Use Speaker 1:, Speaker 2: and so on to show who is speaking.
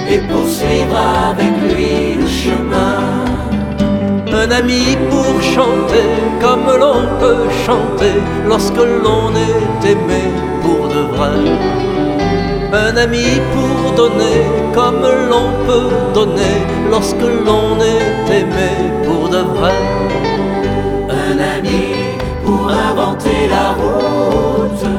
Speaker 1: et poursuivre avec lui le chemin.
Speaker 2: Un ami pour chanter comme l'on peut chanter lorsque l'on est aimé pour de vrai. Un ami pour donner comme l'on peut donner lorsque l'on est aimé pour de vrai.
Speaker 1: Un ami pour inventer la route